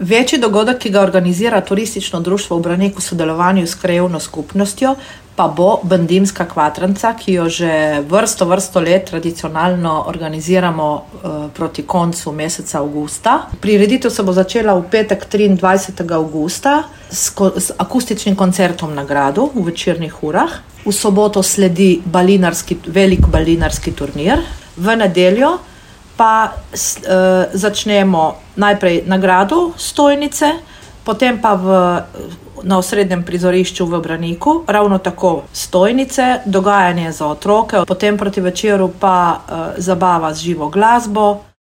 Večji dogodek, ki ga organizira turistično društvo v Braniku v sodelovanju s krajevno skupnostjo, pa bo Bendimska kvatranca, ki jo že vrsto let tradicionalno organiziramo proti koncu meseca avgusta. Prireditev se bo začela v petek 23. avgusta s akustičnim koncertom na gradu v večernih urah. V soboto sledi velik balinarski turnir. V nedeljo pa začnemo najprej na gradu stojnice, potem pa na osrednjem prizorišču v Braniku, ravno tako stojnice, dogajanje za otroke, potem proti večeru pa zabava z živo glasbo.